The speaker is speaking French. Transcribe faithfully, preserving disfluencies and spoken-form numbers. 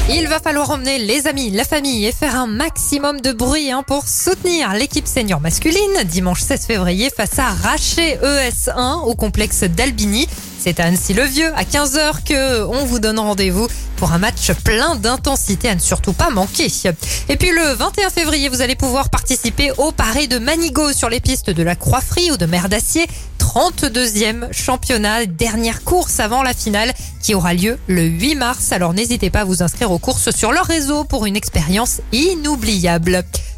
Il va falloir emmener les amis, la famille et faire un maximum de bruit hein, pour soutenir l'équipe senior masculine dimanche seize février face à Raché E S un au complexe d'Albigny. C'est à Annecy-le-Vieux à quinze heures que on vous donne rendez-vous pour un match plein d'intensité à ne surtout pas manquer. Et puis le vingt et un février, vous allez pouvoir participer au Paris de Manigot sur les pistes de la Croix-Frie ou de Mer d'Acier. trente-deuxième championnat, dernière course avant la finale qui aura lieu le huit mars. Alors n'hésitez pas à vous inscrire aux courses sur leur réseau pour une expérience inoubliable.